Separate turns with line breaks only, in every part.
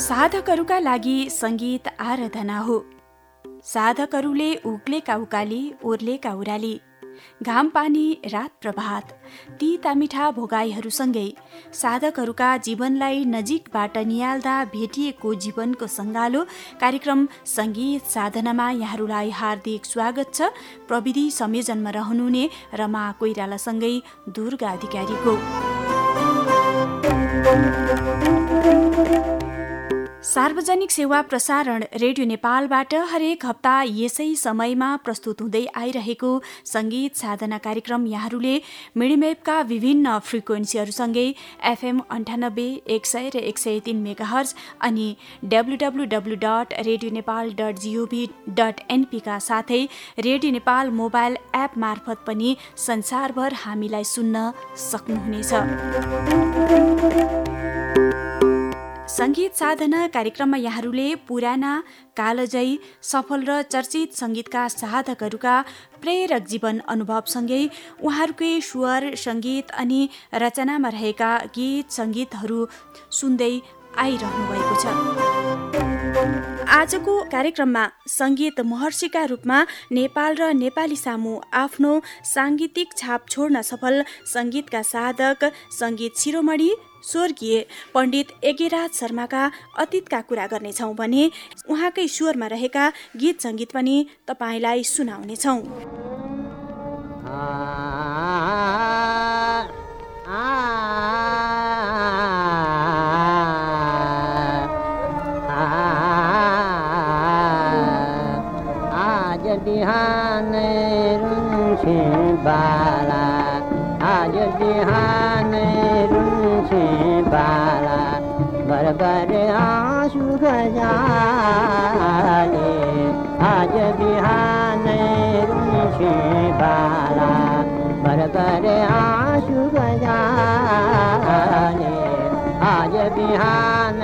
साधकहरूका लागि सङ्गीत आराधना हो। साधकहरूले उक्लेका उकाली, ओर्लेका उराली, घाम पानी रात प्रभात, तिता मिठा भोगाईहरूसँगै साधकहरूका जीवनलाई नजिकबाट नियाल्दा भेटिएको जीवनको सङ्गालो कार्यक्रम सङ्गीत साधनामा यहाँहरूलाई हार्दिक स्वागत छ। प्रविधि संयोजनमा रहनुहुने रमा कोइरालासँगै दुर्गा अधिकारीको। सार्वजनिक सेवा प्रसारण रेडियो नेपालबाट हरेक हप्ता यसै समयमा प्रस्तुत हुँदै आइरहेको सङ्गीत साधना कार्यक्रम यहाँहरूले मिडियमवेभका विभिन्न फ्रिक्वेन्सीहरूसँगै FM 98, 100 र 103 मेगाहर्ज अनि www.radionepal.gov.np का साथै रेडियो नेपाल मोबाइल एप मार्फत पनि संसारभर हामीलाई सुन्न सक्नुहुनेछ। सङ्गीत साधना कार्यक्रममा यहाँहरूले पुराना, कालजयी, सफल र चर्चित सङ्गीतका साधकहरूका प्रेरक जीवन अनुभवसँगै उहाँहरूकै स्वर, सङ्गीत अनि रचनामा रहेका गीत सङ्गीतहरू सुन्दै आइरहनु भएको छ। आजको कार्यक्रममा सङ्गीत महर्षिका रूपमा नेपाल र नेपाली सामु आफ्नो साङ्गीतिक छाप छोड्न सफल सङ्गीतका साधक सङ्गीत शिरोमणि स्वर्गीय पण्डित यज्ञराज शर्माका अतीतका कुरा गर्नेछौँ भने उहाँकै स्वरमा रहेका गीत सङ्गीत पनि तपाईँलाई सुनाउनेछौँ।
आज बिहान रुन्छे बाला, आज बिहान रुन्छे बाला, बरबर आँसु गजाले, आज बिहान रुन्छे बाला, बरबर आँसु गजाले, आज बिहान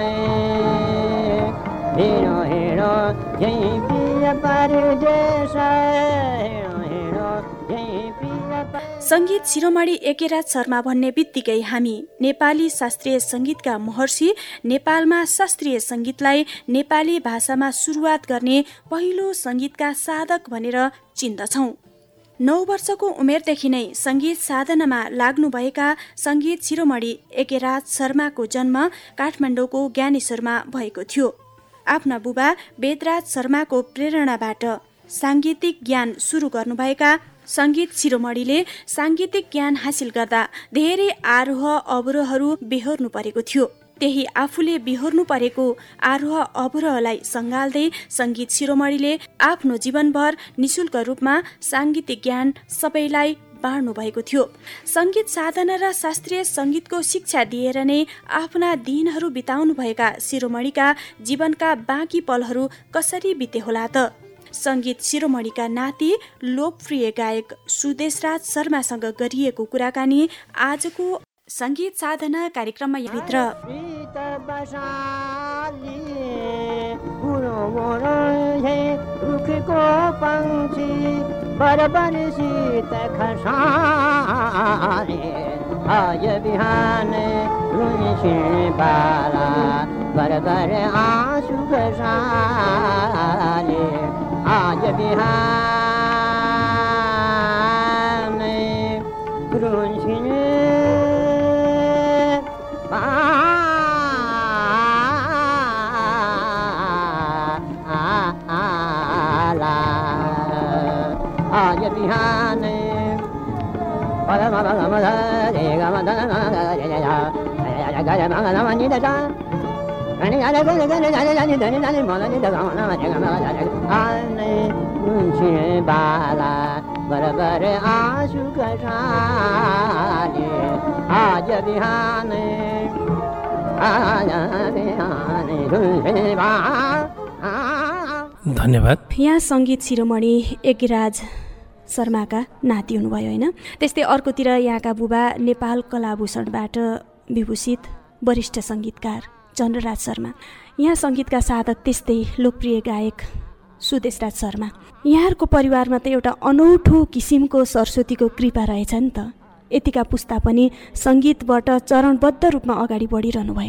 हिँडो हिँडो झैँ पिर परदेश, हिँडो हिँडो झैँ पिर।
सङ्गीत शिरोमणि यज्ञराज शर्मा भन्ने बित्तिकै हामी नेपाली शास्त्रीय सङ्गीतका महर्षि, नेपालमा शास्त्रीय सङ्गीतलाई नेपाली भाषामा सुरुवात गर्ने पहिलो सङ्गीतका साधक भनेर चिन्दछौँ। 9 वर्षको उमेरदेखि नै सङ्गीत साधनामा लाग्नुभएका सङ्गीत शिरोमणि यज्ञराज शर्माको जन्म काठमाडौँको ज्ञानेश्वरमा भएको थियो। आफ्ना बुबा वेदराज शर्माको प्रेरणाबाट साङ्गीतिक ज्ञान सुरु गर्नुभएका सङ्गीत शिरोमणिले साङ्गीतिक ज्ञान हासिल गर्दा धेरै आरोह अवरोहहरू बेहोर्नु परेको थियो। त्यही आफूले बेहोर्नु परेको आरोह अवरोहलाई सङ्घाल्दै सङ्गीत शिरोमणिले आफ्नो जीवनभर निशुल्क रूपमा साङ्गीतिक ज्ञान सबैलाई बाँड्नु भएको थियो। सङ्गीत साधना र शास्त्रीय सङ्गीतको शिक्षा दिएर नै आफ्ना दिनहरू बिताउनुभएका शिरोमणिका जीवनका बाँकी पलहरू कसरी बिते होला त? सङ्गीत शिरोमणिका नाति लोकप्रिय गायक सुदेशराज शर्मासँग गरिएको कुराकानी आजको सङ्गीत साधना कार्यक्रममा भित्र।
आज बिहान रुन्छे बाला, बरबर आँसु गजाले, आज बिहान रुन्छे बाला, आज बिहान बाला, बरबर आँसु गजाले, आज बिहान
धन्यवाद।
यहाँ सङ्गीत शिरोमणि यज्ञराज शर्माका नाति हुनुभयो होइन। त्यस्तै अर्कोतिर यहाँका बुबा नेपाल कलाभूषणबाट विभूषित वरिष्ठ सङ्गीतकार चन्द्रराज शर्मा, यहाँ सङ्गीतका साधक त्यस्तै लोकप्रिय गायक सुदेशराज शर्मा। यहाँहरूको परिवारमा त एउटा अनौठो किसिमको सरस्वतीको कृपा रहेछ नि त। यतिका पुस्ता पनि सङ्गीतबाट चरणबद्ध रूपमा अगाडि बढिरहनु भएको छ।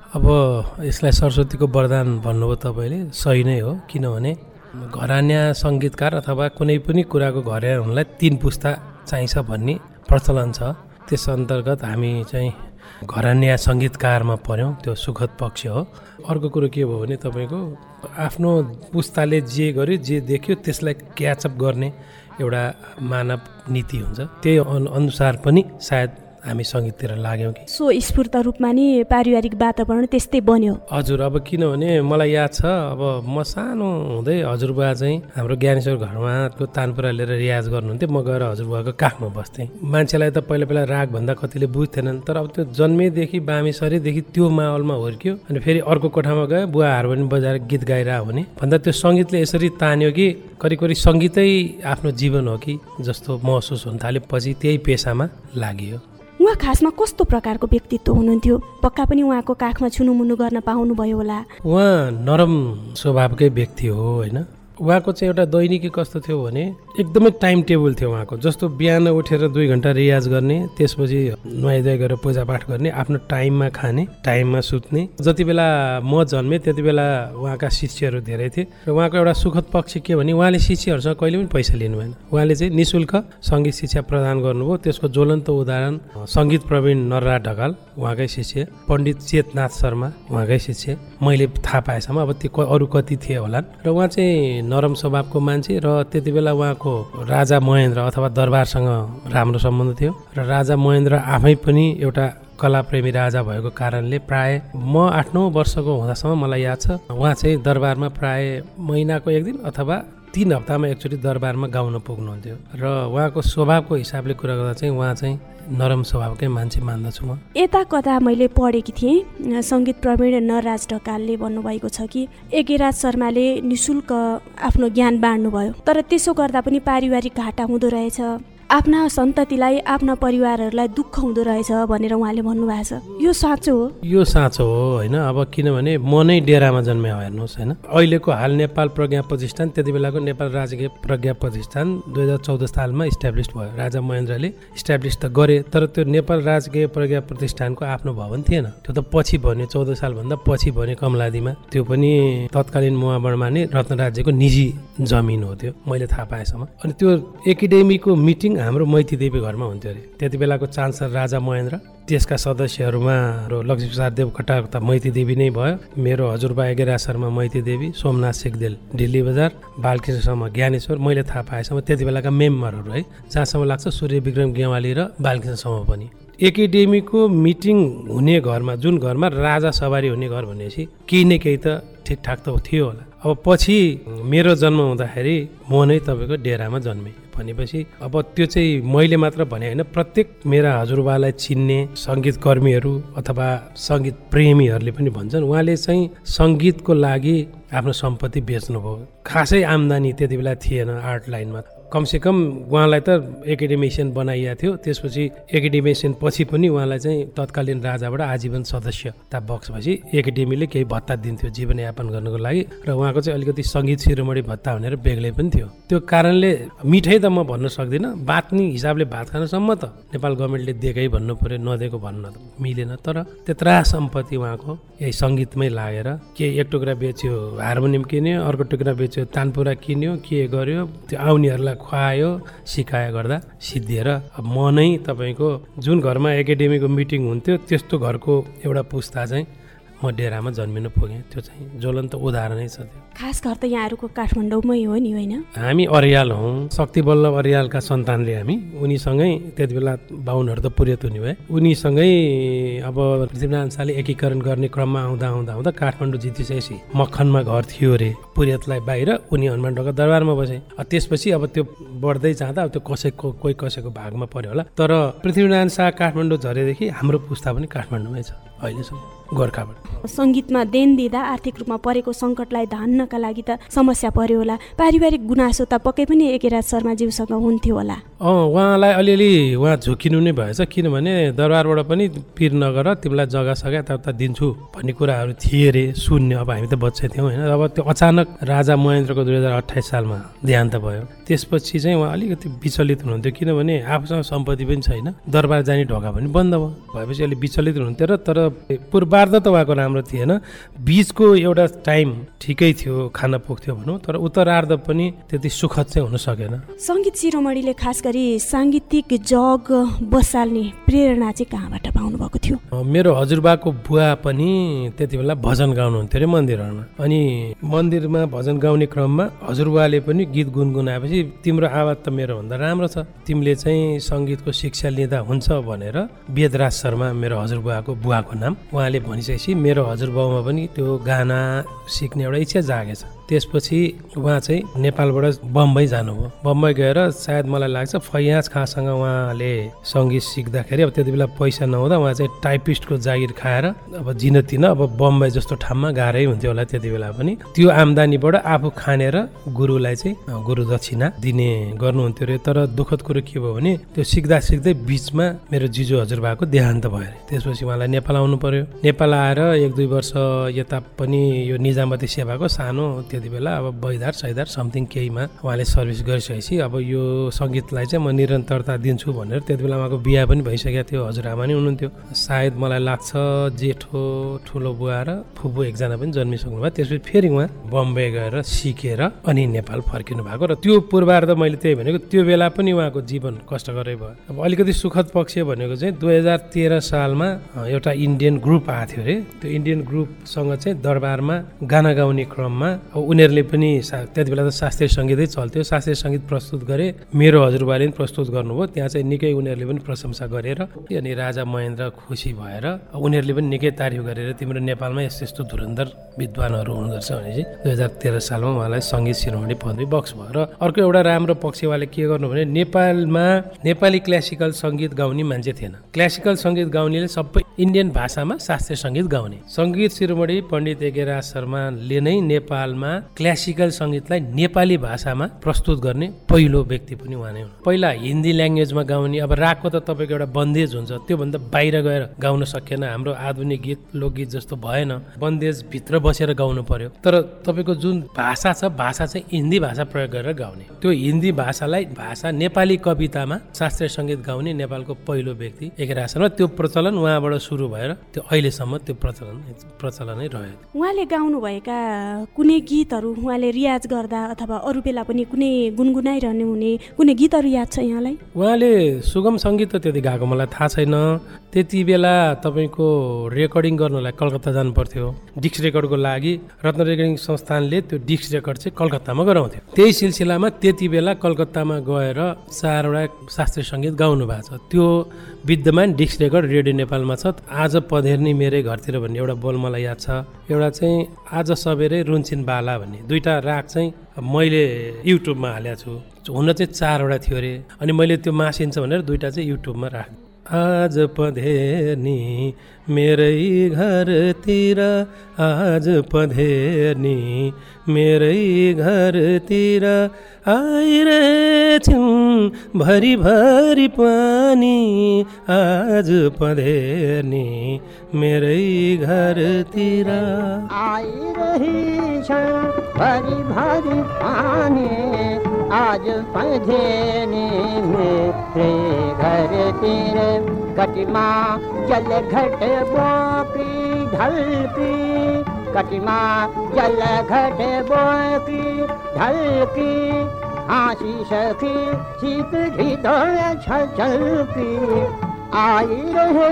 अब यसलाई सरस्वतीको वरदान भन्नुभयो तपाईँले, सही नै हो। किनभने घरान्या सङ्गीतकार अथवा कुनै पनि कुराको घरान्या हुनलाई 3 पुस्ता चाहिन्छ भन्ने प्रचलन छ। त्यस अन्तर्गत हामी चाहिँ घरान्या सङ्गीतकारमा पऱ्यौँ, त्यो सुखद पक्ष हो। अर्को कुरो के भयो भने तपाईँको आफ्नो पुस्ताले जे गर्यो जे देख्यो त्यसलाई क्याचअप गर्ने एउटा मानव नीति हुन्छ, त्यही अनुसार पनि सायद हामी सङ्गीततिर लाग्यौँ कि
स्फूर्त रूपमा नि पारिवारिक वातावरण त्यस्तै बन्यो।
हजुर, अब किनभने मलाई याद छ, अब म सानो हुँदै हजुरबा चाहिँ हाम्रो ज्ञानेश्वर घरमा तानपुरा लिएर रियाज गर्नुहुन्थ्यो। म गएर हजुरबाको काखमा बस्थेँ। मान्छेलाई त पहिला रागभन्दा कतिले बुझ्थेनन्, तर अब त्यो जन्मेदेखि बामेसरीदेखि त्यो माहौलमा हुर्क्यो। अनि फेरि अर्को कोठामा गयो, बुवा हार्मोनियम बजाएर गीत गाइरह हुने भन्दा त्यो सङ्गीतले यसरी तान्यो कि करिब सङ्गीतै आफ्नो जीवन हो कि जस्तो महसुस हुन थाल्यो। पछि त्यही पेसामा लागियो।
उहाँ खासमा कस्तो प्रकारको व्यक्तित्व हुनुहुन्थ्यो? पक्का पनि उहाँको काखमा छुनुमुनु गर्न पाउनुभयो होला।
उहाँ नरम स्वभावकै व्यक्ति हो होइन। उहाँको चाहिँ एउटा दैनिकी कस्तो थियो भने एकदमै टाइम टेबल थियो उहाँको। जस्तो बिहान उठेर 2 घन्टा रियाज गर्ने, त्यसपछि नुहाइधुवाइ गरेर पूजापाठ गर्ने, आफ्नो टाइममा खाने, टाइममा सुत्ने। जति बेला म जन्मेँ त्यति बेला उहाँका शिष्यहरू धेरै थिए र उहाँको एउटा सुखद पक्ष के भने उहाँले शिष्यहरूसँग कहिले पनि पैसा लिनु भएन। उहाँले चाहिँ निःशुल्क सङ्गीत शिक्षा प्रदान गर्नुभयो। त्यसको ज्वलन्त उदाहरण सङ्गीत प्रवीण नरराज ढकाल उहाँकै शिष्य, पण्डित चेतनाथ शर्मा उहाँकै शिष्य, मैले थाहा पाएसम्म। अब ती अरू कति थिए होला। र उहाँ चाहिँ नरम स्वभावको मान्छे र त्यति बेला उहाँको राजा महेन्द्र अथवा दरबारसँग राम्रो सम्बन्ध थियो र राजा महेन्द्र आफै पनि एउटा कलाप्रेमी राजा भएको कारणले प्राय म 8-9 वर्षको हुँदासम्म मलाई याद छ उहाँ चाहिँ दरबारमा प्राय महिनाको 1 दिन अथवा 3 हप्तामा एकचोटि दरबारमा गाउन पुग्नुहुन्थ्यो। र उहाँको स्वभावको हिसाबले कुरा गर्दा चाहिँ उहाँ चाहिँ नरम स्वभावकै मान्छे मान्दछु म।
यता कता मैले पढेकी थिएँ, सङ्गीत प्रवीण नरराज ढकालले भन्नुभएको छ कि एकेराज शर्माले निःशुल्क आफ्नो ज्ञान बाँड्नुभयो, तर त्यसो गर्दा पनि पारिवारिक घाटा हुँदो रहेछ, आफ्ना सन्ततिलाई आफ्ना परिवारहरूलाई दुःख हुँदो रहेछ भनेर उहाँले भन्नुभएको छ। यो साँचो हो? यो
साँचो हो होइन। अब किनभने म नै डेरामा जन्मे हेर्नुहोस् होइन। अहिलेको हाल नेपाल प्रज्ञा प्रतिष्ठान, त्यति बेलाको नेपाल राजकीय प्रज्ञा प्रतिष्ठान 2014 सालमा इस्टाब्लिस भयो। राजा महेन्द्रले इस्टाब्लिस त गरे, तर त्यो नेपाल राजकीय प्रज्ञा प्रतिष्ठानको आफ्नो भवन थिएन। त्यो त पछि बन्यो, 14 सालभन्दा पछि बन्यो कमलादीमा। त्यो पनि तत्कालीन मुवाबडमा नै रत्न राज्यको निजी जमिन हो त्यो, मैले थाहा पाएसम्म। अनि त्यो एकाडेमीको मिटिङ हाम्रो मैती देवी घरमा हुन्थ्यो अरे। त्यति बेलाको चान्सलर राजा महेन्द्र, त्यसका सदस्यहरूमा लक्ष्मीप्रसाद देवकोटा त मैती देवी नै भयो, मेरो हजुरबा एकेराज शर्मा मैती देवी, सोमनाथ सेकदेल दिल्ली बजार, बालकृष्ण शर्मा ज्ञानेश्वर, मैले थाहा पाएसम्म त्यति बेलाका मेम्बरहरू है। जहाँसम्म लाग्छ सूर्य विक्रम गेवाली र बालकृष्ण शर्मा पनि। एकाडेमीको मिटिङ हुने घरमा, जुन घरमा राजा सवारी हुने घर भनेपछि केही न केही त ठिकठाक त थियो होला। अब पछि मेरो जन्म हुँदाखेरि म नै तपाईँको डेरामा जन्मेँ भनेपछि अब त्यो चाहिँ मैले मात्र भने होइन, प्रत्येक मेरा हजुरबालाई चिन्ने सङ्गीत कर्मीहरू अथवा सङ्गीत प्रेमीहरूले पनि भन्छन् उहाँले चाहिँ सङ्गीतको लागि आफ्नो सम्पत्ति बेच्नुभयो। खासै आम्दानी त्यति बेला थिएन आर्ट लाइनमा। कमसेकम उहाँलाई त एकाडेमिसियन बनाइएको थियो, त्यसपछि एकाडेमिसियन पछि पनि उहाँलाई चाहिँ तत्कालीन राजाबाट आजीवन सदस्यता बक्सपछि एकाडेमीले केही भत्ता दिन्थ्यो जीवनयापन गर्नको लागि, र उहाँको चाहिँ अलिकति सङ्गीत शिरोमणि भत्ता भनेर बेग्लै पनि थियो। त्यो कारणले मिठै त म भन्न सक्दिनँ, बाँच्ने हिसाबले भात खानसम्म त नेपाल गभर्मेन्टले दिएकै भन्नु पऱ्यो, नदिएको भन्न त मिलेन। तर त्यत्रा सम्पत्ति उहाँको यही सङ्गीतमै लागेर के एक टुक्रा बेच्यो हार्मोनियम किन्यो, अर्को टुक्रा बेच्यो तानपुरा किन्यो, के गर्यो, त्यो आउनेहरूलाई खुवायो, सिकायो गर्दा सिद्धिएर अब म नै तपाईँको जुन घरमा एकाडेमीको मिटिङ हुन्थ्यो त्यस्तो घरको एउटा पुस्ता चाहिँ म डेरामा जन्मिनु पुगेँ। त्यो चाहिँ ज्वलन्त उदाहरणै छ। त्यो
खास घर त यहाँहरूको काठमाडौँमै हो नि होइन?
हामी अरियाल हौँ, शक्ति बल्लभ अरियालका सन्तानले हामी। उनीसँगै त्यति बेला बाहुनहरू त पुर्यात हुने भए, उनीसँगै अब पृथ्वीनारायण शाहले एकीकरण गर्ने क्रममा आउँदा काठमाडौँ जितिसकेपछि मक्खनमा घर थियो अरे, पुर्यातलाई बाहिर, उनी हनुमानढोका दरबारमा बसे। त्यसपछि अब त्यो बढ्दै जाँदा अब त्यो कोही कसैको भागमा पर्यो होला, तर पृथ्वीनारायण शाह काठमाडौँ झरेदेखि हाम्रो पुस्ता पनि काठमाडौँमै छ अहिलेसम्म गोर्खाबाट।
सङ्गीतमा देन दिँदा आर्थिक रूपमा परेको सङ्कटलाई धान्नका लागि त समस्या पर्यो होला, पारिवारिक गुनासो त पक्कै पनि एकेराज शर्माज्यूसँग हुन्थ्यो होला?
उहाँलाई अलिअलि उहाँ झुकिनु नै भएछ, किनभने दरबारबाट पनि पिर नगर, तिमीलाई जग्गा सग्गा यताउता दिन्छु भन्ने कुराहरू थिए अरे, सुन्ने। अब हामी त बच्चा थियौँ होइन। अब त्यो अचानक राजा महेन्द्रको 2028 सालमा देहान्त भयो। त्यसपछि चाहिँ उहाँ अलिकति विचलित हुनुहुन्थ्यो, किनभने आफूसँग सम्पत्ति पनि छैन, दरबार जाने ढोका पनि बन्द भयो। भएपछि अलिक विचलित हुनुहुन्थ्यो र तर पूर्व उत्पाद त उहाँको राम्रो थिएन, बिचको एउटा टाइम ठिकै थियो, खान पुग्थ्यो भनौँ, तर उत्तरार्ध पनि त्यति सुखद चाहिँ हुन सकेन।
सङ्गीत शिरोमणिले खास गरी साङ्गीतिक जग बसाल्ने प्रेरणा चाहिँ कहाँबाट पाउनु भएको थियो?
मेरो हजुरबाको बुवा पनि त्यति बेला भजन गाउनुहुन्थ्यो अरे मन्दिरहरूमा, अनि मन्दिरमा भजन गाउने क्रममा हजुरबाले पनि गीत गुनगुनाएपछि तिम्रो आवाज त मेरो भन्दा राम्रो छ, तिमीले चाहिँ सङ्गीतको शिक्षा लिँदा हुन्छ भनेर वेदराज शर्मा मेरो हजुरबुवाको बुवाको नाम, उहाँले भनिसकेपछि मेरो हजुरबाउमा पनि त्यो गाना सिक्ने एउटा इच्छा जागेछ। त्यसपछि उहाँ चाहिँ नेपालबाट बम्बई जानुभयो। बम्बई गएर सायद मलाई लाग्छ फैयाज खाँसँग उहाँले सङ्गीत सिक्दाखेरि अब त्यति बेला पैसा नहुँदा उहाँ चाहिँ टाइपिस्टको जागिर खाएर अब जिनतिन अब बम्बई जस्तो ठाउँमा गाह्रै हुन्थ्यो होला त्यति बेला पनि। त्यो आम्दानीबाट आफू खानेर गुरुलाई चाहिँ गुरु दक्षिणा दिने गर्नुहुन्थ्यो अरे। तर दुःखद कुरो के भयो भने त्यो सिक्दा सिक्दै बिचमा मेरो जिजु हजुरबाको देहान्त भयो अरे। त्यसपछि उहाँलाई नेपाल आउनु पर्यो। नेपाल आएर 1-2 वर्ष यता पनि यो निजामती सेवाको सानो त्यति बेला अब बैदार सैदार समथिङ केहीमा उहाँले सर्भिस गरिसकेपछि अब यो सङ्गीतलाई चाहिँ म निरन्तरता दिन्छु भनेर त्यति बेला उहाँको बिहा पनि भइसकेको थियो, हजुरआमा नि हुनुहुन्थ्यो। सायद मलाई लाग्छ जेठो ठुलो बुवा र फुपू एकजना पनि जन्मिसक्नु भयो। त्यसपछि फेरि उहाँ बम्बे गएर सिकेर अनि नेपाल फर्किनु भएको। र त्यो पूर्वार्ध मैले त्यही भनेको त्यो बेला पनि उहाँको जीवन कष्टकरै भयो। अब अलिकति सुखद पक्ष भनेको चाहिँ 2013 सालमा एउटा इन्डियन ग्रुप आएको थियो अरे। त्यो इन्डियन ग्रुपसँग चाहिँ दरबारमा गाना गाउने क्रममा उनीहरूले पनि त्यति बेला त शास्त्रीय सङ्गीतै चल्थ्यो, शास्त्रीय सङ्गीत प्रस्तुत गरे, मेरो हजुरबाले पनि प्रस्तुत गर्नुभयो। त्यहाँ चाहिँ निकै उनीहरूले पनि प्रशंसा गरेर अनि राजा महेन्द्र खुसी भएर उनीहरूले पनि निकै तारिफ गरेर तिम्रो नेपालमा यस्तो यस्तो धुरन्धर विद्वानहरू हुनुहुँदो रहेछ भनेपछि 2013 सालमा उहाँलाई सङ्गीत शिरोमणि पदवी बक्स भयो। र अर्को एउटा राम्रो पक्ष उहाँले के गर्नु भने नेपालमा नेपाली क्लासिकल सङ्गीत गाउने मान्छे थिएन। क्लासिकल सङ्गीत गाउनेले सबै इन्डियन भाषामा शास्त्रीय सङ्गीत गाउने। सङ्गीत शिरोमणि पण्डित एकेराज शर्माले नै नेपालमा क्लासिकल सङ्गीतलाई नेपाली भाषामा प्रस्तुत गर्ने पहिलो व्यक्ति पनि उहाँ नै हुनु। पहिला हिन्दी ल्याङ्ग्वेजमा गाउने, अब रागको त तपाईँको एउटा बन्देज हुन्छ, त्योभन्दा बाहिर गएर गाउन सकेन। हाम्रो आधुनिक गीत लोकगीत जस्तो भएन, बन्देजभित्र बसेर गाउनु पर्यो। तर तपाईँको जुन भाषा छ, भाषा चाहिँ हिन्दी भाषा प्रयोग गरेर गाउने। त्यो हिन्दी भाषालाई भाषा नेपाली कवितामा शास्त्रीय सङ्गीत गाउने नेपालको पहिलो व्यक्ति एकेराज शर्मा। त्यो प्रचलन उहाँबाट सुरु भएर त्यो अहिलेसम्म त्यो प्रचलनै रह्यो।
उहाँले गाउनुभएका कुनै गीतहरू उहाँले रियाज गर्दा अथवा अरू बेला पनि कुनै गुनगुनाइरहनु हुने कुनै गीतहरू याद छ यहाँलाई?
उहाँले सुगम सङ्गीत त त्यति गाएको मलाई थाहा छैन। त्यति बेला तपाईँको रेकर्डिङ गर्नलाई कलकत्ता जानु पर्थ्यो। डिस्क रेकर्डको लागि रत्न रेकर्डिङ संस्थानले त्यो डिस्क रेकर्ड चाहिँ कलकत्तामा गराउँथ्यो। त्यही सिलसिलामा त्यति बेला कलकत्तामा गएर 4वटा शास्त्रीय सङ्गीत गाउनु भएको छ। त्यो विद्यमान डिस्क रेकर्ड रेडियो नेपालमा छ। आज पधेर्नी मेरै घरतिर भन्ने एउटा बोल मलाई याद छ। एउटा चाहिँ आज सबेरै रुन्छिन बाला भन्ने 2टा राग चाहिँ मैले युट्युबमा हालेको छु। हुन चाहिँ 4वटा थियो अरे, अनि मैले त्यो मासिन्छ भनेर 2टा चाहिँ युट्युबमा राखेँ। आज पधेर्नी मेरै घरतिर, आज पधेर्नी मेरै घरतिर, आइरहेछौँ भरि भरि पानी, आज पधेर्नी मेरै घरतिर,
आइरहेछौँ भरि भरि पानी, आज पधेर्नी मेरे घरतिर, कटिमा जल घट बोकी ढलकी, कटिमा जल घट बोकी ढलकी, हाँसी सखी शीत हृदय छलकी, आई रहे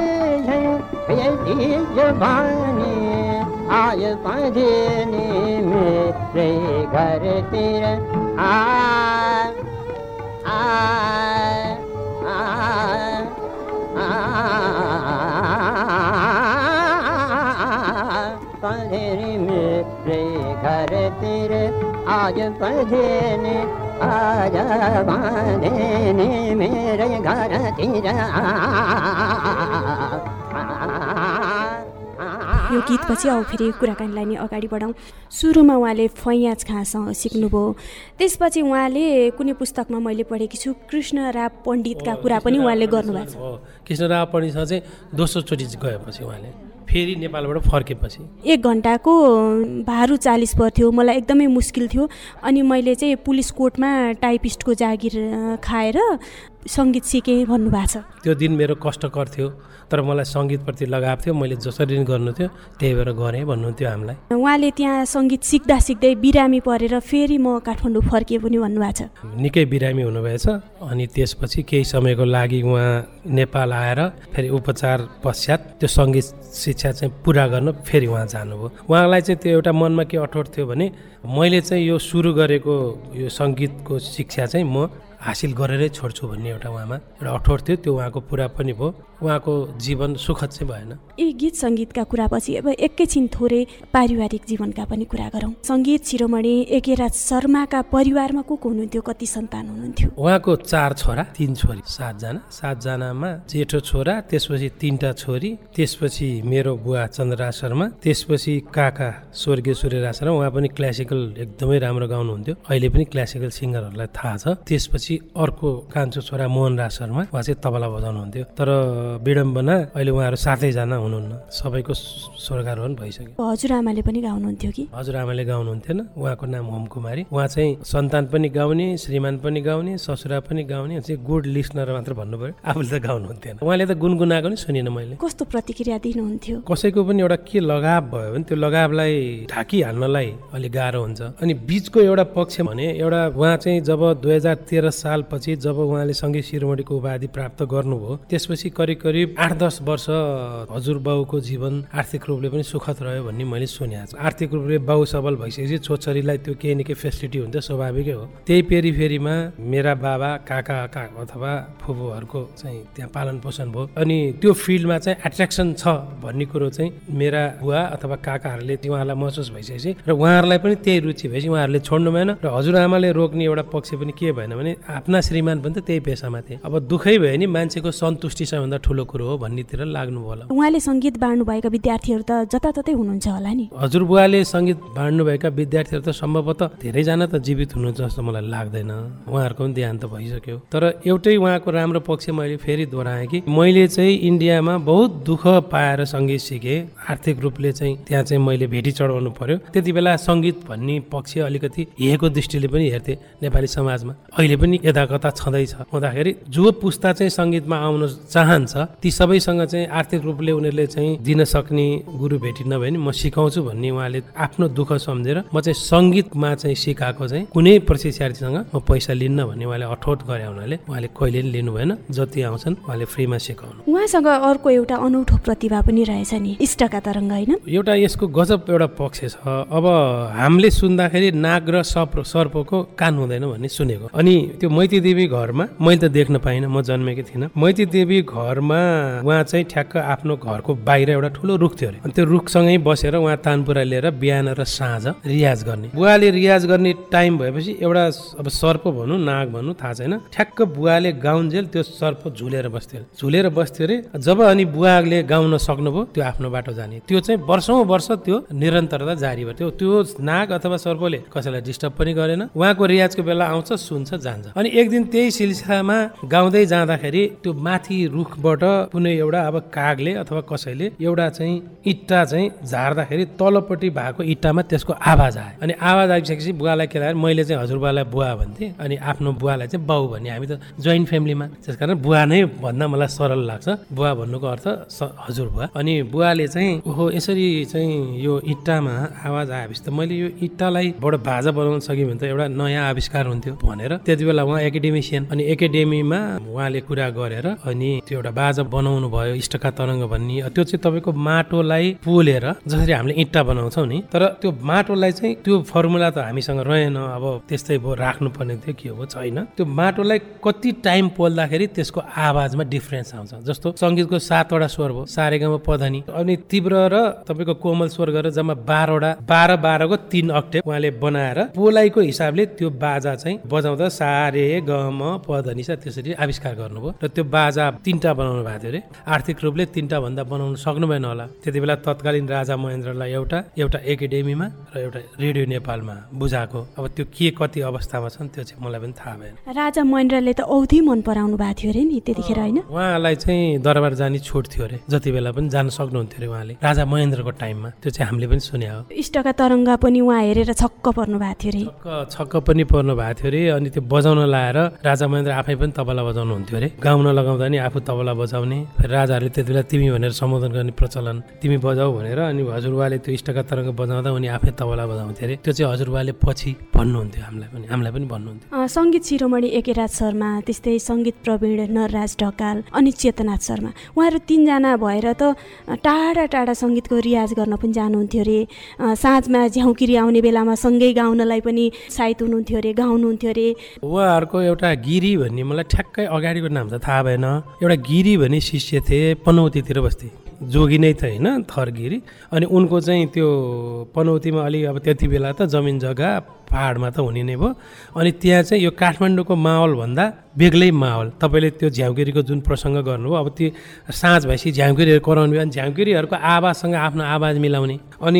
हैं जवानी, आज पधेर्नी मेरे घरतिर, पधेर्नी मेरे घरतिर, आज पधेर्नी आज बाँधेर्नी मेरे घरतिर।
यो गीतपछि अब फेरि कुराकानीलाई नै अगाडि बढाउँ। सुरुमा उहाँले फैयाज खाँसँग सिक्नुभयो, त्यसपछि उहाँले कुनै पुस्तकमा मैले पढेकी छु कृष्णराव पण्डितका कुरा पनि उहाँले गर्नुभएको छ।
कृष्णराव पण्डितसँग चाहिँ दोस्रो चोटि गएपछि उहाँले फेरि नेपालबाट फर्केपछि
1 घन्टाको भारू 40 पर्थ्यो। मलाई एकदमै मुस्किल थियो। अनि मैले चाहिँ पुलिस कोर्टमा टाइपिस्टको जागिर खाएर सङ्गीत सिकेँ भन्नुभएको छ।
त्यो दिन मेरो कष्टकर थियो, तर मलाई सङ्गीतप्रति लगाव थियो, मैले जसरी गर्नु थियो त्यही भएर गरेँ भन्नुहुन्थ्यो हामीलाई।
उहाँले त्यहाँ सङ्गीत सिक्दा सिक्दै बिरामी परेर फेरि म काठमाडौँ फर्किएँ पनि भन्नुभएको छ।
निकै बिरामी हुनुभएछ, अनि त्यसपछि केही समयको लागि उहाँ नेपाल आएर फेरि उपचार पश्चात त्यो सङ्गीत शिक्षा चाहिँ पुरा गर्न फेरि उहाँ जानुभयो। उहाँलाई चाहिँ त्यो एउटा मनमा के अठोट थियो भने मैले चाहिँ यो सुरु गरेको यो सङ्गीतको शिक्षा चाहिँ म हासिल गरेरै छोड्छु भन्ने एउटा उहाँमा एउटा अठोट थियो। त्यो उहाँको पुरा पनि भयो, उहाँको जीवन सुखद चाहिँ भएन।
यी गीत सङ्गीतका कुरापछि अब एकैछिन थोरै पारिवारिक जीवनका पनि कुरा गरौँ। सङ्गीत शिरोमणि एकेराज शर्माका परिवारमा को हुनुहुन्थ्यो, कति सन्तान हुनुहुन्थ्यो?
उहाँको 4 छोरा 3 छोरी, 7जनामा जेठो छोरा, त्यसपछि 3टा छोरी, त्यसपछि मेरो बुवा चन्द्रराज शर्मा, त्यसपछि काका स्वर्गीय सूर्यराज शर्मा, उहाँ पनि क्लासिकल एकदमै राम्रो गाउनुहुन्थ्यो, अहिले पनि क्लासिकल सिङ्गरहरूलाई थाहा छ। त्यसपछि अर्को कान्छो छोरा मोहनराज शर्मा, उहाँ चाहिँ तबला बजाउनुहुन्थ्यो, तर विडम्बना अहिले उहाँहरू 7जना हुनुहुन्न, सबैको स्वर्गारोहण भइसक्यो।
हजुरआमाले पनि गाउनुहुन्थ्यो कि?
हजुरआमाले गाउनुहुन्थेन, उहाँको नाम होम कुमारी। उहाँ चाहिँ सन्तान पनि गाउने, श्रीमान पनि गाउने, ससुरा पनि गाउने, चाहिँ गुड लिसनर मात्र भन्नु पर्यो, आफूले त गाउनुहुन्थेन। उहाँले त गुनगुनाएको नि सुनिनँ मैले।
कस्तो प्रतिक्रिया दिनुहुन्थ्यो?
कसैको पनि एउटा के लगाव भयो भने त्यो लगावलाई ढाकिहाल्नलाई अलिक गाह्रो हुन्छ। अनि बिचको एउटा पक्ष भने एउटा उहाँ चाहिँ जब 2013 सालपछि जब उहाँले सङ्गीत शिरोमणिको उपाधि प्राप्त गर्नुभयो, त्यसपछि करिब 8-10 वर्ष हजुरबाउको जीवन आर्थिक रूपले पनि सुखद रह्यो भन्ने मैले सुनेको छु। आर्थिक रूपले बाउ सबल भइसकेपछि छोरीलाई त्यो केही न केही फेसिलिटी हुन्छ, स्वाभाविकै हो। त्यही पेरिफेरीमा मेरा बाबा काका अथवा फुपूहरूको चाहिँ त्यहाँ पालन पोषण भयो, अनि त्यो फिल्डमा चाहिँ एट्र्याक्सन छ भन्ने कुरो चाहिँ मेरा बुवा अथवा काकाहरूले उहाँलाई महसुस भइसकेपछि र उहाँहरूलाई पनि त्यही रुचि भएपछि उहाँहरूले छोड्नु भएन। र हजुरआमाले रोक्ने एउटा पक्ष पनि के भएन भने आफ्ना श्रीमान पनि त त्यही पेसामा थिए, अब दुःखै भयो नि मान्छेको सन्तुष्टि सबैभन्दा ठुलो कुरो हो भन्नेतिर लाग्नु होला।
उहाँले सङ्गीत बाँड्नुभएका विद्यार्थीहरू त जताततै हुनुहुन्छ होला नि?
हजुरबुवाले सङ्गीत बाँड्नुभएका विद्यार्थीहरू त सम्भवतः धेरैजना त जीवित हुनुहुन्छ जस्तो मलाई लाग्दैन, उहाँहरूको पनि देहान्त भइसक्यो। तर एउटै उहाँको राम्रो पक्ष मैले फेरि दोहोऱ्याएँ कि मैले चाहिँ इन्डियामा बहुत दुःख पाएर सङ्गीत सिकेँ, आर्थिक रूपले चाहिँ त्यहाँ चाहिँ मैले भेटी चढाउनु पर्यो। त्यति बेला सङ्गीत भन्ने पक्ष अलिकति हेको दृष्टिले पनि हेर्थे नेपाली समाजमा, अहिले पनि यता कता छँदैछ हुँदाखेरि जो पुस्ता चाहिँ सङ्गीतमा आउन चाहन्छ ती सबैसँग चाहिँ आर्थिक रूपले उनीहरूले चाहिँ दिन सक्ने गुरु भेटी नभए नि म सिकाउँछु भन्ने उहाँले आफ्नो दुःख सम्झेर म चाहिँ सङ्गीतमा चाहिँ सिकाएको चाहिँ कुनै प्रशिक्षार्थीसँग म पैसा लिन्न भन्ने उहाँले अठोट गरे हुनाले उहाँले कहिले पनि लिनु भएन, जति आउँछन् उहाँले फ्रीमा सिकाउनु।
उहाँसँग अर्को एउटा अनौठो प्रतिभा पनि रहेछ नि, इष्टका तरङ्ग, होइन?
एउटा यसको गजब एउटा पक्ष छ। अब हामीले सुन्दाखेरि नाग र सर्पको कान हुँदैन भन्ने सुनेको, अनि त्यो मैती देवी घरमा मैले त देख्न पाइनँ, म जन्मेकै थिइनँ। मैती देवी घरमा उहाँ चाहिँ ठ्याक्क आफ्नो घरको बाहिर एउटा ठुलो रुख थियो अरे, अनि त्यो रुखसँगै बसेर उहाँ तानपुरा लिएर बिहान र साँझ रियाज गर्ने। बुवाले रियाज गर्ने टाइम भएपछि एउटा अब सर्प भनौँ नाग भनौँ थाहा छैन, ठ्याक्क बुवाले गाउन्जेल त्यो सर्प झुलेर बस्थ्यो अरे। जब अनि बुवाले गाउन सक्नुभयो त्यो आफ्नो बाटो जाने, त्यो चाहिँ वर्षौँ वर्ष त्यो निरन्तरता जारी भयो। त्यो नाग अथवा सर्पले कसैलाई डिस्टर्ब पनि गरेन, उहाँको रियाजको बेला आउँछ, सुन्छ, जान्छ। अनि एक दिन त्यही सिलसिलामा गाउँदै जाँदाखेरि त्यो माथि रुखबाट कुनै एउटा अब कागले अथवा कसैले एउटा चाहिँ इट्टा चाहिँ झार्दाखेरि तलपट्टि भएको इट्टामा त्यसको आवाज आयो, अनि आवाज आइसकेपछि बुवालाई के लाग्यो, मैले चाहिँ हजुरबुवालाई बुवा भन्थेँ अनि आफ्नो बुवालाई चाहिँ बाउ भन्ने, हामी त जोइन्ट फ्यामिलीमा, त्यसकारण बुवा नै भन्दा मलाई सरल लाग्छ, बुवा भन्नुको अर्थ हजुरबुवा। अनि बुवाले चाहिँ ओहो यसरी चाहिँ यो इट्टामा आवाज आएपछि त मैले यो इट्टालाई बडो भाजा बनाउन सकेँ भने त एउटा नयाँ आविष्कार हुन्थ्यो भनेर त्यति बेला उहाँ एकाडेमिसियन, अनि एकाडेमीमा उहाँले कुरा गरेर अनि त्यो एउटा बाजा बनाउनु भयो, इष्टका तरङ्ग भन्ने। त्यो चाहिँ तपाईँको माटोलाई पोलेर जसरी हामीले इट्टा बनाउँछौँ नि, तर त्यो माटोलाई चाहिँ त्यो फर्मुला त हामीसँग रहेन, अब त्यस्तै भयो, राख्नुपर्ने थियो, के हो छैन। त्यो माटोलाई कति टाइम पोल्दाखेरि त्यसको आवाजमा डिफ्रेन्स आउँछ। जस्तो सङ्गीतको 7वटा स्वर भयो, सारेगामा पधनी, अनि तीव्र र तपाईँको कोमल स्वर गरेर जम्मा 12को 3 अक्टेभ उहाँले बनाएर पोलाइको हिसाबले त्यो बाजा चाहिँ बजाउँदा सारे गम पधनी छ त्यसरी आविष्कार गर्नुभयो। र त्यो बाजा 3टा बनाउनु भएको थियो अरे, आर्थिक रूपले 3टा भन्दा बनाउनु सक्नु भएन होला। त्यति बेला तत्कालीन राजा महेन्द्रलाई एउटा एकाडेमीमा र एउटा रेडियो नेपालमा बुझाएको, अब त्यो के कति अवस्थामा छन् त्यो चाहिँ मलाई पनि थाहा भएन।
राजा महेन्द्रले त औधी मन पराउनु भएको थियो अरे नि त्यतिखेर, होइन?
उहाँलाई चाहिँ दरबार जाने छुट थियो अरे, जति बेला पनि जान सक्नुहुन्थ्यो अरे उहाँले राजा महेन्द्रको टाइममा, त्यो चाहिँ हामीले पनि सुने हो।
इष्टका तरङ्ग पनि उहाँ हेरेर छक्क पर्नु भएको थियो अरे,
छक्क पनि पर्नु भएको थियो अरे, अनि त्यो बजाउन लाएर राजा महेन्द्र आफै पनि तबला बजाउनुहुन्थ्यो अरे। गाउन लगाउँदा नि आफू तबला बजाउने, फेरि राजाहरूले त्यति बेला तिमी भनेर सम्बोधन गर्ने प्रचलन, तिमी बजाऊ भनेर। अनि हजुरबाले त्यो इष्टका तरङ्ग बजाउँदा उनी आफै तबला बजाउँथे अरे। त्यो चाहिँ हजुरबाले पछि भन्नुहुन्थ्यो हामीलाई पनि भन्नुहुन्थ्यो।
सङ्गीत शिरोमणि एकेराज शर्मा, त्यस्तै सङ्गीत प्रवीण नरराज ढकाल अनि चेतनाथ शर्मा, उहाँहरू 3 जना भएर त टाढा टाढा सङ्गीतको रियाज गर्न पनि जानुहुन्थ्यो अरे। साँझमा झ्याउकिरी आउने बेलामा सँगै गाउनलाई पनि साइत हुनुहुन्थ्यो अरे, गाउनुहुन्थ्यो अरे।
उहाँहरूको एउटा गिरी भन्ने, मलाई ठ्याक्कै अगाडिको नाम त थाहा भएन, एउटा गिरी भन्ने शिष्य थिए, पनौतीतिर बस्थे, जोगी नै त होइन, थरगिरी। अनि उनको चाहिँ त्यो पनौतीमा अलि अब त्यति बेला त जमिन जग्गा पहाडमा त हुने नै भयो। अनि त्यहाँ चाहिँ यो काठमाडौँको माहौलभन्दा बेग्लै माहौल। तपाईँले त्यो झ्याउगिरीको जुन प्रसङ्ग गर्नुभयो, अब त्यो साँझ भएपछि झ्याउगिरीहरू कराउनु भयो, अनि झ्याउगिरीहरूको आवाजसँग आफ्नो आवाज मिलाउने। अनि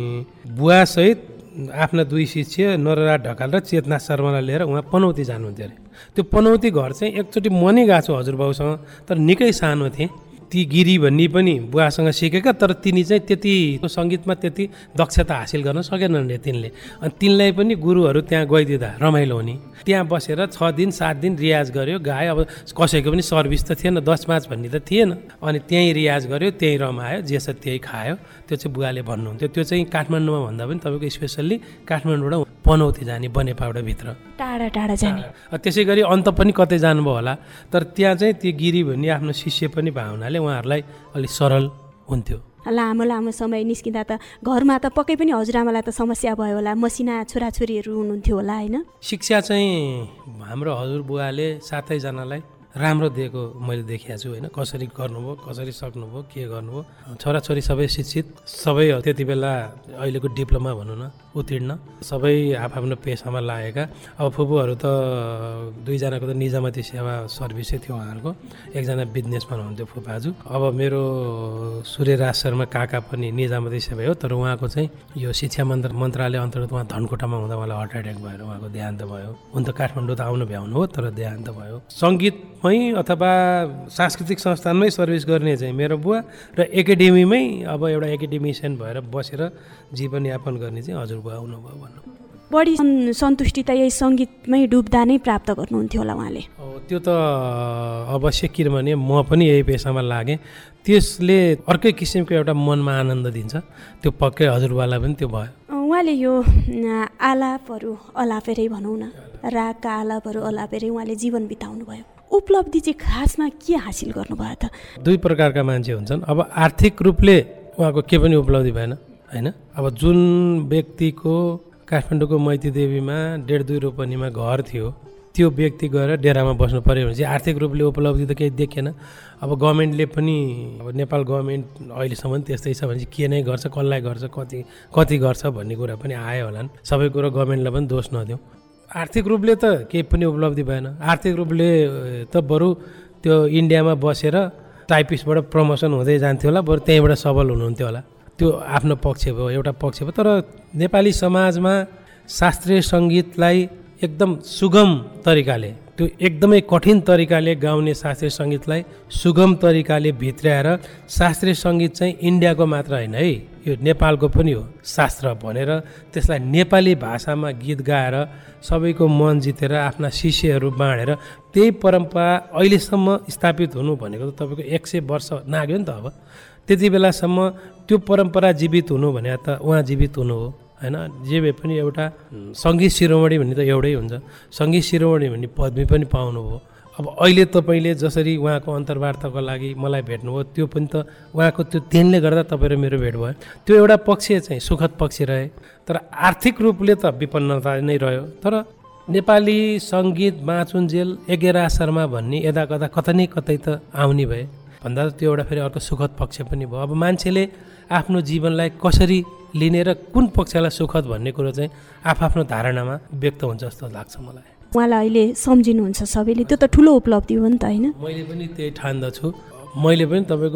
बुवासहित आफ्ना 2 शिष्य नरराज ढकाल र चेतनाथ शर्मालाई लिएर उहाँ पनौती जानुहुन्थ्यो अरे। त्यो पनौती घर चाहिँ एकचोटि म नै गएको छु हजुरबाउसँग, तर निकै सानो थिएँ। ती गिरी भन्ने पनि बुवासँग सिकेका, तर तिनी चाहिँ त्यति सङ्गीतमा त्यति दक्षता हासिल गर्न सकेनन् रे तिनले। अनि तिनलाई पनि गुरुहरू त्यहाँ गइदिँदा रमाइलो हुने, त्यहाँ बसेर 6 दिन 7 दिन रियाज गर्यो, गायो। अब कसैको पनि सर्भिस त थिएन, 10-5 भन्ने त थिएन। अनि त्यहीँ रियाज गर्यो, त्यहीँ रमायो, जे छ त्यही खायो। त्यो चाहिँ बुवाले भन्नुहुन्थ्यो। त्यो चाहिँ काठमाडौँमा भन्दा पनि तपाईँको स्पेसल्ली काठमाडौँबाट पनौती जाने, बनेपाबाट
टाढा टाढा जाने।
त्यसै गरी अन्त पनि कतै जानुभयो होला, तर त्यहाँ चाहिँ त्यो गिरी भन्ने आफ्नो शिष्य पनि भएको हुनाले उहाँहरूलाई अलिक सरल हुन्थ्यो।
लामो लामो समय निस्किँदा त घरमा त पक्कै पनि हजुरआमालाई त समस्या भयो होला, मसिना छोराछोरीहरू हुनुहुन्थ्यो होला होइन?
शिक्षा चाहिँ हाम्रो हजुरबुवाले 7 जनालाई राम्रो दिएको मैले देखेको छु होइन। कसरी गर्नुभयो, कसरी सक्नुभयो, के गर्नुभयो। छोराछोरी सबै शिक्षित, सबै त्यति बेला अहिलेको डिप्लोमा भनौँ न उत्तीर्ण, सबै आफ्नो पेसामा लागेका। अब फुपूहरू त 2 जनाको त निजामती सेवा सर्भिसै थियो उहाँहरूको, 1 जना बिजनेसम्यान हुनुहुन्थ्यो फुपाजु। अब मेरो सूर्यराज शर्मा काका पनि निजामती सेवा हो, तर उहाँको चाहिँ यो शिक्षा मन्त्रालय अन्तर्गत उहाँ धनकोटामा हुँदा उहाँलाई हार्ट एट्याक भएर उहाँको देहान्त भयो। उन त काठमाडौँ त आउनु भ्याउनु हो, तर देहान्त भयो। सङ्गीतमै अथवा सांस्कृतिक संस्थानमै सर्भिस गर्ने चाहिँ मेरो बुवा, र एकाडेमीमै अब एउटा एकाडेमिसियन भएर बसेर जीवनयापन गर्ने चाहिँ हजुरबुवा आउनुभयो भन्नु।
बढी सन्तुष्टि त यही सङ्गीतमै डुब्दा नै प्राप्त गर्नुहुन्थ्यो होला उहाँले।
त्यो त अवश्य, किनभने म पनि यही पेसामा लागेँ, त्यसले अर्कै किसिमको एउटा मनमा आनन्द दिन्छ। त्यो पक्कै हजुरबालाई पनि त्यो भयो।
उहाँले यो आलापहरू अलापेरै भनौँ न, रागका आलापहरू अलापेरै उहाँले जीवन बिताउनु भयो। उपलब्धि चाहिँ खासमा के हासिल गर्नुभयो त?
2 प्रकारका मान्छे हुन्छन्। अब आर्थिक रूपले उहाँको के पनि उपलब्धि भएन होइन। अब जुन व्यक्तिको काठमाडौँको मैती देवीमा 1.5-2 रोपनीमा घर थियो, त्यो व्यक्ति गएर डेरामा बस्नु पऱ्यो भने चाहिँ आर्थिक रूपले उपलब्धि त केही देखिएन। अब गभर्मेन्टले पनि, अब नेपाल गभर्मेन्ट अहिलेसम्म त्यस्तै छ भने चाहिँ के नै गर्छ, कसलाई गर्छ, कति गर्छ भन्ने कुरा पनि आयो होला। सबै कुरो गभर्मेन्टलाई पनि दोष नदिउँ। आर्थिक रूपले त केही पनि उपलब्धि भएन। आर्थिक रूपले त बरु त्यो इन्डियामा बसेर टाइपिस्टबाट प्रमोसन हुँदै जान्थ्यो होला, बरु त्यहीँबाट सबल हुनुहुन्थ्यो होला। त्यो आफ्नो पक्ष भयो, एउटा पक्ष भयो। तर नेपाली समाजमा शास्त्रीय सङ्गीतलाई एकदम सुगम तरिकाले, त्यो एकदमै कठिन तरिकाले गाउने शास्त्रीय सङ्गीतलाई सुगम तरिकाले भित्र्याएर, शास्त्रीय सङ्गीत चाहिँ इन्डियाको मात्र होइन है, यो नेपालको पनि हो शास्त्र भनेर त्यसलाई नेपाली भाषामा गीत गाएर सबैको मन जितेर आफ्ना शिष्यहरू बाँडेर त्यही परम्परा अहिलेसम्म स्थापित हुनु भनेको त तपाईँको 100 वर्ष नाग्यो नि त। अब त्यति बेलासम्म त्यो परम्परा जीवित हुनु भने त उहाँ जीवित हुनु हो होइन। जे भए पनि एउटा सङ्गीत शिरोमणि भन्ने त एउटै हुन्छ, सङ्गीत शिरोमणि भन्ने पदवी पनि पाउनुभयो। अब अहिले तपाईँले जसरी उहाँको अन्तर्वार्ताको लागि मलाई भेट्नुभयो, त्यो पनि त उहाँको त्यो देनले गर्दा तपाईँ र मेरो भेट भयो। त्यो एउटा पक्ष चाहिँ सुखद पक्ष रहे, तर आर्थिक रूपले त विपन्नता नै रह्यो। तर नेपाली सङ्गीत बाँचुन्जेल एकेराज शर्मा भन्ने यदा कता कतै न कतै त आउने भए भन्दा त्यो एउटा फेरि अर्को सुखद पक्ष पनि भयो। अब मान्छेले आफ्नो जीवनलाई कसरी लिने र कुन पक्षलाई सुखद भन्ने कुरो चाहिँ आफ्नो धारणामा व्यक्त हुन्छ जस्तो लाग्छ मलाई।
उहाँलाई अहिले सम्झिनुहुन्छ सबैले, त्यो त ठुलो उपलब्धि हो नि त होइन?
मैले पनि त्यही ठान्दछु। मैले पनि तपाईँको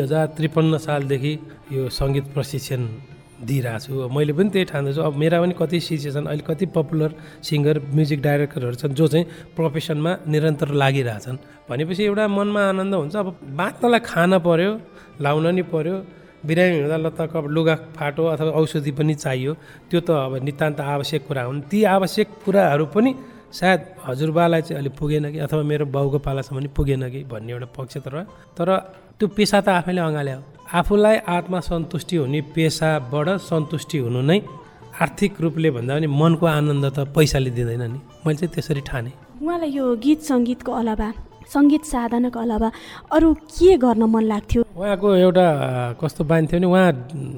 2053 सालदेखि यो सङ्गीत प्रशिक्षण दिइरहेको छु। मैले पनि त्यही ठान्दछु। अब मेरा पनि कति शिष्य छन्, अहिले कति पपुलर सिङ्गर, म्युजिक डाइरेक्टरहरू छन् जो चाहिँ प्रोफेसनमा निरन्तर लागिरहेछन्। भनेपछि एउटा मनमा आनन्द हुन्छ। अब बाँच्नलाई खान पर्यो, लाउन नि पर्यो, बिरामी हुँदा लत्ता लुगा फाटो अथवा औषधि पनि चाहियो। त्यो त अब नितान्त आवश्यक कुरा हुन्। ती आवश्यक कुराहरू पनि सायद हजुरबालाई चाहिँ अलि पुगेन कि अथवा मेरो बाउको पालासम्म पनि पुगेन कि भन्ने एउटा पक्ष तर त्यो पेसा त आफैले अँगाल्यो। आफूलाई आत्मसन्तुष्टि हुने पेसाबाट सन्तुष्टि हुनु नै आर्थिक रूपले भन्दा पनि मनको आनन्द त पैसाले दिँदैन नि। मैले चाहिँ त्यसरी ठाने।
उहाँलाई यो गीत सङ्गीतको अलावा सङ्गीत साधनाको अलावा अरू के गर्न मन लाग्थ्यो?
उहाँको एउटा कस्तो बानी थियो भने उहाँ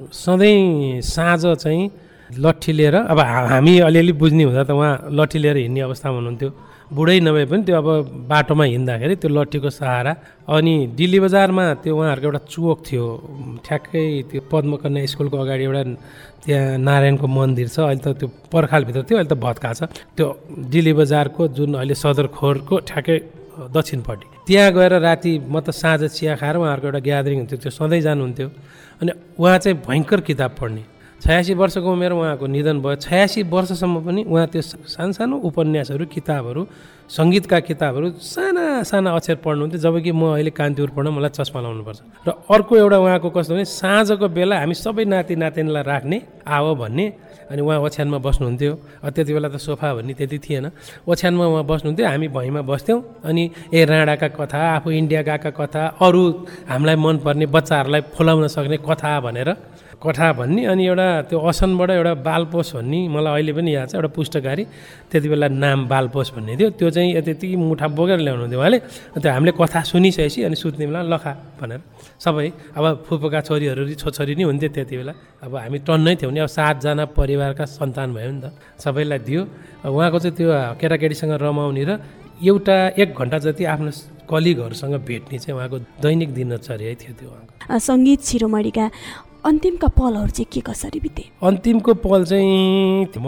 सधैँ साँझ चाहिँ लट्ठी लिएर, अब हामी अलिअलि बुझ्ने हुँदा त उहाँ लट्ठी लिएर हिँड्ने अवस्थामा हुनुहुन्थ्यो। बुढै नभए पनि त्यो अब बाटोमा हिँड्दाखेरि त्यो लट्ठीको सहारा। अनि दिल्ली बजारमा त्यो उहाँहरूको एउटा चोक थियो, ठ्याक्कै त्यो पद्मकन्या स्कुलको अगाडि एउटा त्यहाँ नारायणको मन्दिर छ। अहिले त त्यो पर्खालभित्र थियो, अहिले त भत्का छ। त्यो दिल्ली बजारको जुन अहिले सदरखोरको ठ्याक्कै दक्षिणपट्टि त्यहाँ गएर राति म त साँझ चिया खाएर उहाँहरूको एउटा ग्यादरिङ हुन्थ्यो, त्यो सधैँ जानुहुन्थ्यो। अनि उहाँ चाहिँ भयङ्कर किताब पढ्ने। 86 वर्षको उमेर उहाँको निधन भयो। 86 वर्षसम्म पनि उहाँ त्यो सानो सानो उपन्यासहरू, किताबहरू, सङ्गीतका किताबहरू साना साना अक्षर पढ्नुहुन्थ्यो। जबकि म अहिले कान्तिपुर पढ्न मलाई चस्मा लाउनुपर्छ। र अर्को एउटा उहाँको कस्तो भने साँझको बेला हामी सबै नाति नातिनीलाई राख्ने आव भन्ने। अनि उहाँ ओछ्यानमा बस्नुहुन्थ्यो। त्यति बेला त सोफा भन्ने त्यति थिएन। ओछ्यानमा उहाँ बस्नुहुन्थ्यो, हामी भुइँमा बस्थ्यौँ। अनि राणाका कथा, आफू इन्डिया गएका कथा, अरू हामीलाई मनपर्ने बच्चाहरूलाई फुलाउन सक्ने कथा भनेर कथा भन्ने। अनि एउटा त्यो असनबाट एउटा बालपोष भन्ने मलाई अहिले पनि याद छ, एउटा पुस्तकारी त्यति बेला नाम बालपोष भन्ने थियो। त्यो चाहिँ त्यति मुठा बोकेर ल्याउनुहुन्थ्यो उहाँले। त्यो हामीले कथा सुनिसकेपछि अनि सुत्ने बेला लखा भनेर सबै, अब फुपूका छोरीहरू छोरी नै हुन्थ्यो त्यति बेला। अब हामी टन्नै थियौँ नि, अब 7 जना परिवारका सन्तान भयो नि त, सबैलाई दियो। उहाँको चाहिँ त्यो केटाकेटीसँग रमाउने र एउटा 1 घन्टा जति आफ्नो कलिगहरूसँग भेट्ने चाहिँ उहाँको दैनिक दिनचर्या थियो त्यो उहाँको।
सङ्गीत शिरोमणिका अन्तिमका पलहरू चाहिँ के कसरी बिते?
अन्तिमको पल चाहिँ म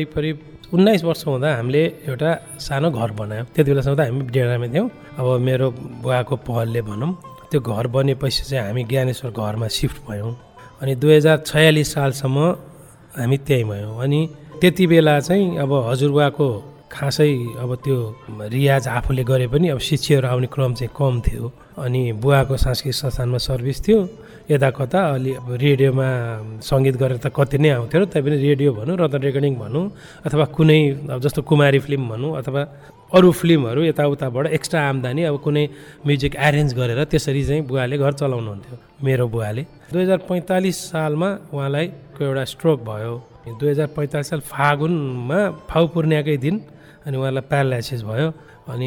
करिब 19 वर्ष हुँदा हामीले एउटा सानो घर बनायौँ। त्यति बेलासम्म त हामी डेरामै थियौँ। अब मेरो बुवाको पहलले भनौँ त्यो घर बनेपछि चाहिँ हामी ज्ञानेश्वर घरमा सिफ्ट भयौँ। अनि 2046 सालसम्म हामी त्यहीँ भयौँ। अनि त्यति बेला चाहिँ अब हजुरबुवाको खासै अब त्यो रियाज आफूले गरे पनि अब शिष्यहरू आउने क्रम चाहिँ कम थियो। अनि बुवाको सांस्कृतिक संस्थानमा सर्भिस थियो। यता कता अलि अब रेडियोमा सङ्गीत गरेर त कति नै आउँथ्यो र तैपनि रेडियो भनौँ, रतन रेकर्डिङ भनौँ, अथवा कुनै अब जस्तो कुमारी फिल्म भनौँ, अथवा अरू फिल्महरू यताउताबाट एक्स्ट्रा आम्दानी अब कुनै म्युजिक एरेन्ज गरेर त्यसरी चाहिँ बुवाले घर चलाउनुहुन्थ्यो मेरो बुवाले। 2045 सालमा उहाँलाई एउटा स्ट्रोक भयो। 2045 साल फागुनमा फाउ पूर्णिमाकै दिन अनि उहाँलाई प्यारालाइसिस भयो। अनि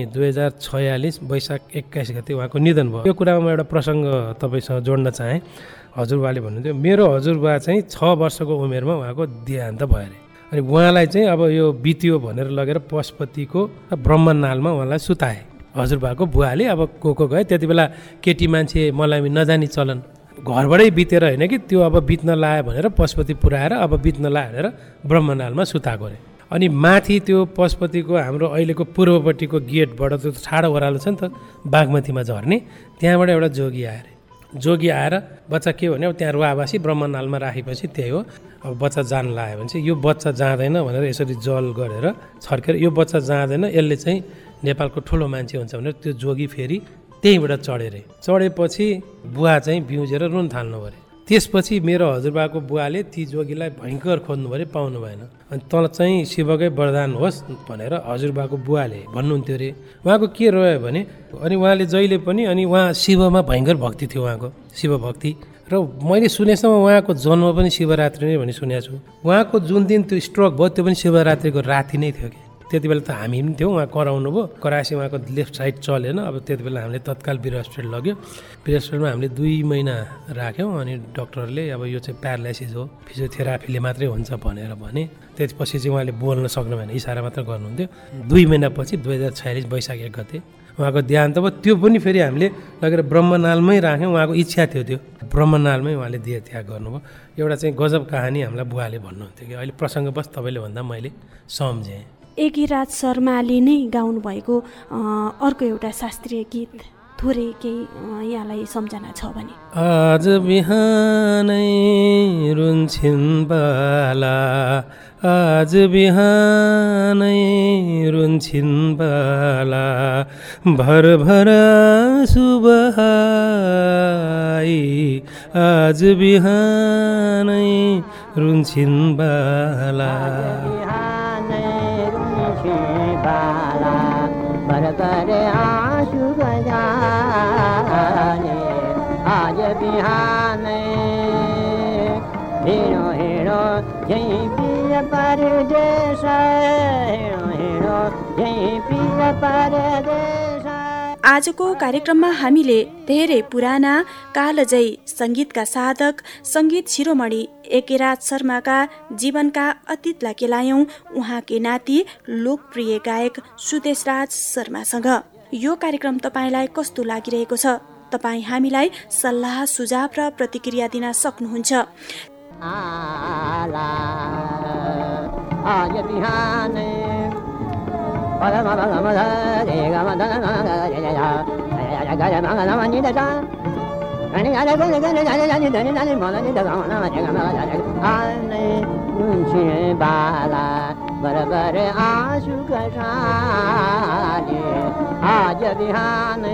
2046 वैशाख 21 गते उहाँको निधन भयो। यो कुरामा म एउटा प्रसङ्ग तपाईँसँग जोड्न चाहेँ। हजुरबाले भन्नुहुन्थ्यो मेरो हजुरबा चाहिँ 6 वर्षको उमेरमा उहाँको देहान्त भयो अरे। अनि उहाँलाई चाहिँ अब यो बित्यो भनेर लगेर पशुपतिको ब्रह्मनालमा उहाँलाई सुताए। हजुरबाको बुवाले अब को गए। त्यति बेला केटी मान्छे मलाई नजानी चलन, घरबाटै बितेर होइन कि त्यो अब बित्न लायो भनेर पशुपति पुऱ्याएर अब बित्न लायो भनेर ब्रह्मनालमा सुताएको अरे। अनि माथि त्यो पशुपतिको हाम्रो अहिलेको पूर्वपट्टिको गेटबाट त्यो ठाडो ओह्रालो छ नि त बागमतीमा झर्ने, त्यहाँबाट एउटा जोगी आयो अरे। जोगी आएर बच्चा के भन्यो, अब त्यहाँ रुवाबासी ब्रह्मनालमा राखेपछि त्यही हो, अब बच्चा जान लाग्यो भने चाहिँ यो बच्चा जाँदैन भनेर यसरी जल गरेर छर्केर यो बच्चा जाँदैन, यसले चाहिँ नेपालको ठुलो मान्छे हुन्छ भनेर त्यो जोगी फेरि त्यहीँबाट चढे अरे। चढेपछि बुवा चाहिँ बिउजेर रुन थाल्नु पऱ्यो। त्यसपछि मेरो हजुरबाको बुवाले ती जोगीलाई भयङ्कर खोज्नु पऱ्यो, पाउनु भएन। अनि तल चाहिँ शिवकै वरदान होस् भनेर हजुरबाको बुवाले भन्नुहुन्थ्यो अरे। उहाँको के रह्यो भने अनि उहाँले जहिले पनि अनि उहाँ शिवमा भयङ्कर भक्ति थियो उहाँको, शिव भक्ति। र मैले सुनेसम्म उहाँको जन्म पनि शिवरात्रि नै भनी सुनेको छु। उहाँको जुन दिन त्यो स्ट्रोक भयो त्यो पनि शिवरात्रिको राति नै थियो कि। त्यति बेला त हामी पनि थियौँ, उहाँ कराउनु भयो, कराएपछि उहाँको लेफ्ट साइड चलेन। अब त्यति बेला हामीले तत्काल वीर हस्पिटल लग्यो। वीर हस्पिटलमा हामीले 2 महिना राख्यौँ। अनि डक्टरले अब यो चाहिँ प्यारालाइसिस हो, फिजियोथेरापीले मात्रै हुन्छ भनेर भने। त्यसपछि चाहिँ उहाँले बोल्न सक्नु भएन, इसारा मात्र गर्नुहुन्थ्यो। 2 महिनापछि 2046 वैशाख 1 गते उहाँको देहान्त भयो। त्यो पनि फेरि हामीले लगेर ब्रह्मनालमै राख्यौँ। उहाँको इच्छा थियो त्यो ब्रह्मनालमै उहाँले देह त्याग गर्नुभयो। एउटा चाहिँ गजब कहानी हामीलाई बुवाले भन्नुहुन्थ्यो कि अहिले प्रसङ्गवश तपाईँले भन्दा मैले सम्झेँ।
एकीराज शर्माले नै गाउनुभएको अर्को एउटा शास्त्रीय गीत थोरै केही यहाँलाई सम्झना छ भने?
आज बिहानै रुन्छिन् बाला, आज बिहानै रुन्छिन् बाला, भर सुबहाई, आज बिहानै रुन्छिन् बाला।
बाला बरबर आँसु बजाने आज बिहान हिँडो हिँडो जहीँ पिर परदेश हिँडो हिँडो जहीँ पिर परदेश।
आजको कार्यक्रममा हामीले धेरै पुराना कालजयी सङ्गीतका साधक सङ्गीत शिरोमणि एकेराज शर्माका जीवनका अतीतलाई केलायौँ उहाँकै नाति लोकप्रिय गायक सुदेशराज शर्मासँग। यो कार्यक्रम तपाईँलाई कस्तो लागिरहेको छ? तपाईँ हामीलाई सल्लाह सुझाव र प्रतिक्रिया दिन सक्नुहुन्छ।
आज बिहान बाला बरबर आँसु बजाने आज बिहान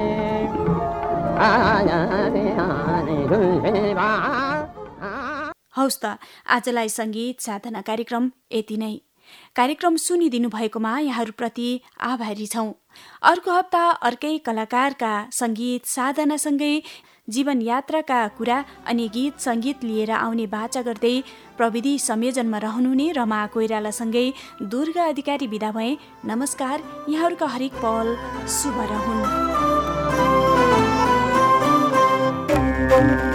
हौस् त आजलाई सङ्गीत साधना कार्यक्रम यति नै। कार्यक्रम सुनिदिनु भएकोमा यहाँहरूप्रति आभारी छौँ। अर्को हप्ता अर्कै कलाकारका सङ्गीत साधनासँगै जीवन यात्राका कुरा अनि गीत सङ्गीत लिएर आउने बाचा गर्दै प्रविधि संयोजनमा रहनुहुने रमा कोइरालासँगै दुर्गा अधिकारी बिदा भए। नमस्कार। यहाँहरूका हरेक पल शुभ रहून्।